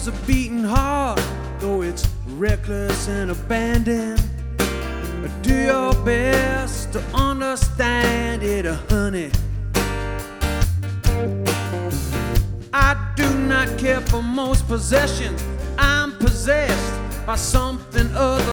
a beating heart, though it's reckless and abandoned. Do your best to understand it, honey. I do not care for most possessions. I'm possessed by something other